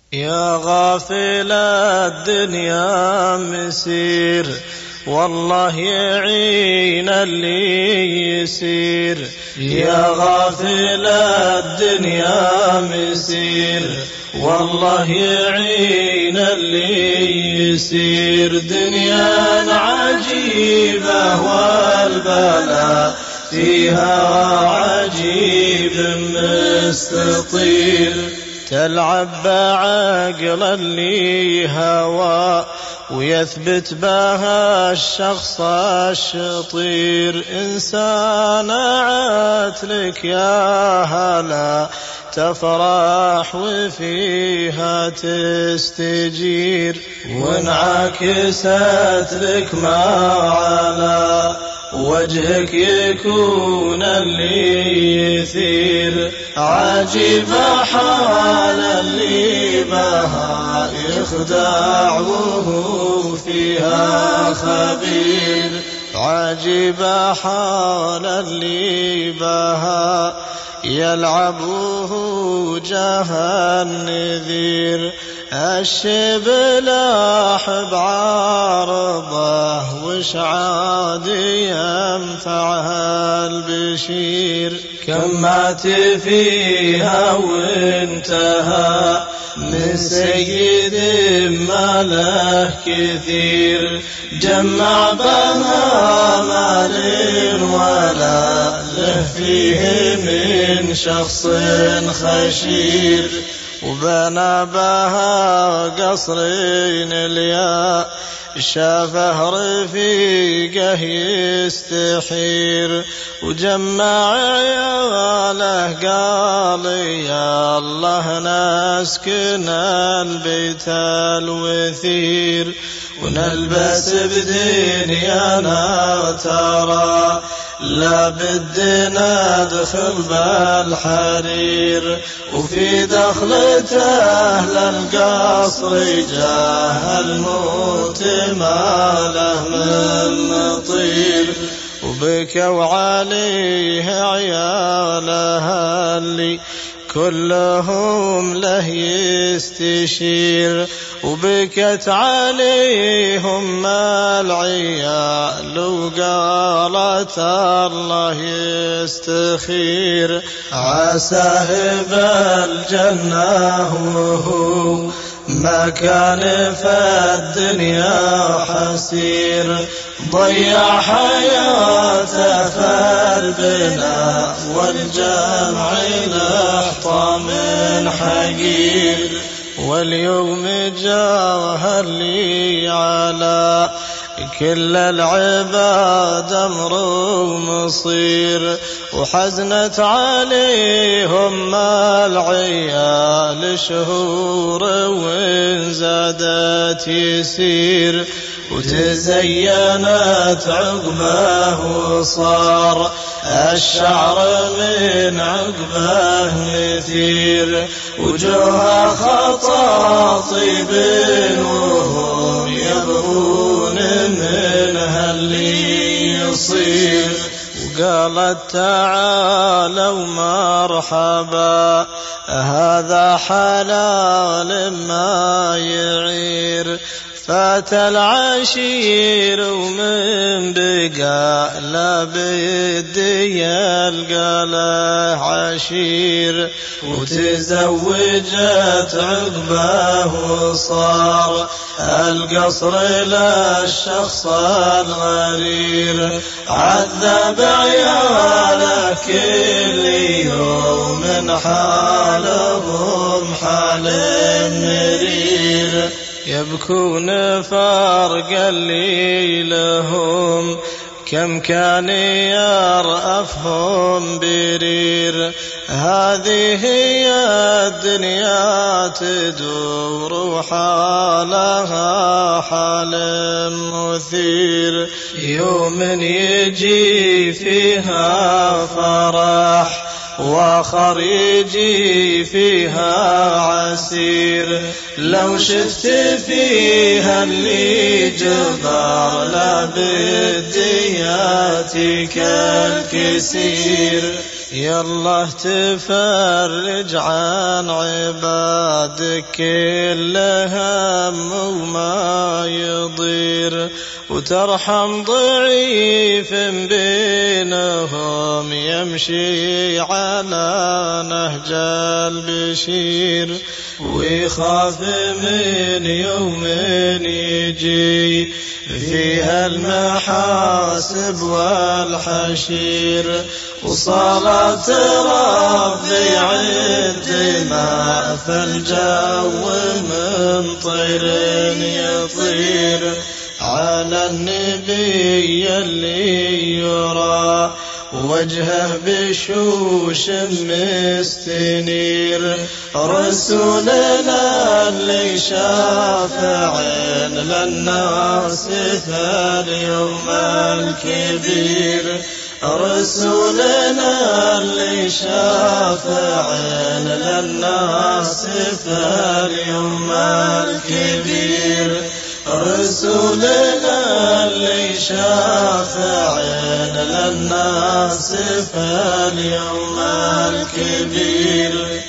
يا غافل الدنيا مسير، والله يعين اللي يسير. يا غافل الدنيا مسير، والله يعين اللي يسير. دنيا عجيبة والبلاء فيها عجيب مستطير، تلعب بعقل اللي هوى ويثبت بها الشخص الشطير. إنسان عتلك يا هلا تفرح وفيها تستجير، وانعكست لك ما على وجهك يكون اللي يثير. عجيب حال اللي بها يخدع وهو فيها خبير. عجيب حال اللي بها يلعب وهو جاه النذير. الشبلاح بعارضه وش عاد ينفعها البشير. كم مات فيها وانتهى من سيد ما له كثير. جمع بها مال ولا له فيه من شخص خشير، وبنى بها قصرين الياء شافه رفيقه يستحير. وجمع عياله قال يا الله نسكن البيت الوثير، ونلبس بدنيانا ترى لا بدنا ندخل بالحرير. وفي دخلة أهل القصر جاه الموت ما له من نطير. وبكوا عليه عيالها اللي كلهم له يستشير. وبكت عليهم العيال وقالت الله يستخير. عساه بالجنة وهو ما كان في الدنيا حسير. ضيع حياته في البناء والجمع لحظة من حقير. واليوم جاه اللي على كل العباد أمر مصير. وحزنت عليهم العيال شهور وإن زادت يسير. وتزينت عقبه وصار الشعر من عقبه مثير. وجوه خطاطيب وهم يبغون منها اللي يصير. وقالت تعالوا مرحبا هذا حلال ما يعير. فات العشير ومن بقى لا بدي يلقى له عشير. وتزوجت عقبه وصار القصر للشخص الغرير. عذب عياله كل يوم حالهم حال مرير. يبكون فرق اللي لهم كم كان يرأفهم برير. هذه هي الدنيا تدور حالها حال مثير. يوم يجي فيها فرح وآخر يجي فيها عسير. لو شفت فيها اللي جبار لا بدياتك الكسير. يالله تفرج عن عبادك كل هم وما يضير، وترحم ضعيف بينهم يمشي على نهج البشير، ويخاف من يوم يجي فيها المحاسب والحشير، وصلاة ربي عند ما في الجو من طير يطير، على النبي اللي يرى وجهه بشوش مستنير، رسولنا اللي شافع للناس في اليوم الكبير، رسولنا اللي شافع للناس في اليوم الكبير، رسولنا اللي شافع للناس في اليوم الكبير.